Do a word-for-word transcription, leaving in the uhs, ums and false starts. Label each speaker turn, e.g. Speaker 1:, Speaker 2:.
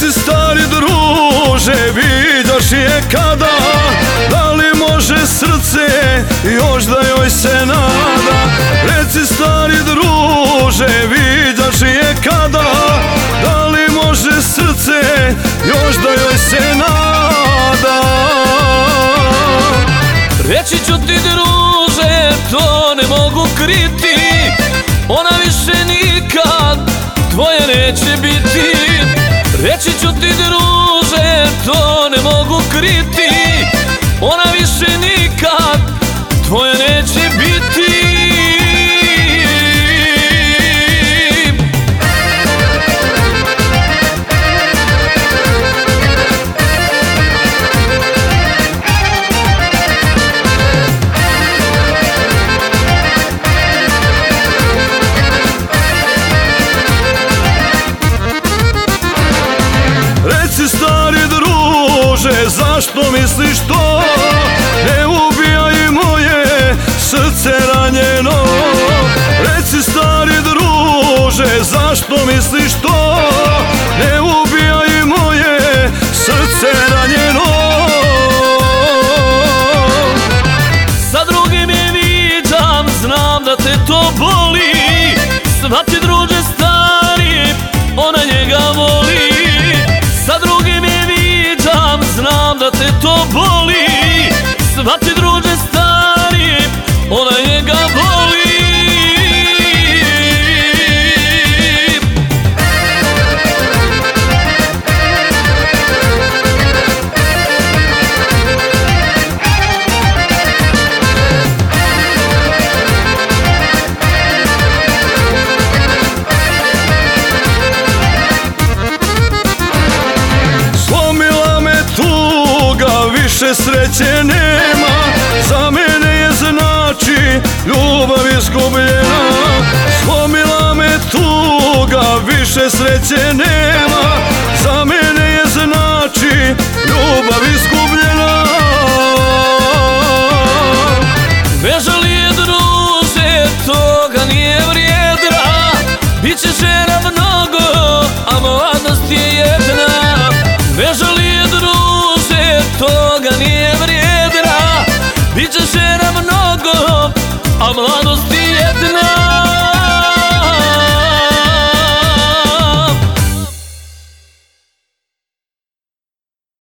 Speaker 1: Reci stari druže, viđaš je kada? Da li može srce još da joj se nada? Reci stari druže, viđaš je kada? Da li može srce još da joj se nada?
Speaker 2: Reći ću ti druže, to ne mogu kriti, ona više nikad tvoje neće biti. Reći ću ti druže, to ne mogu kriti, ona više nikad tvoje neće biti.
Speaker 1: Reci stari druže, zašto misliš to? Ne ubijaj moje srce ranjeno. Reci stari druže, zašto misliš to? Ne ubijaj moje srce ranjeno.
Speaker 2: Sa drugim je viđam, znam da te to boli. Svati druže stari, ona njega voli. Sa drugim je viđam, znam da te to boli. Svati druže stari, ona njega voli.
Speaker 1: Više sreće nema, za mene je znači ljubav izgubljena. Slomila me tuga, više sreće nema.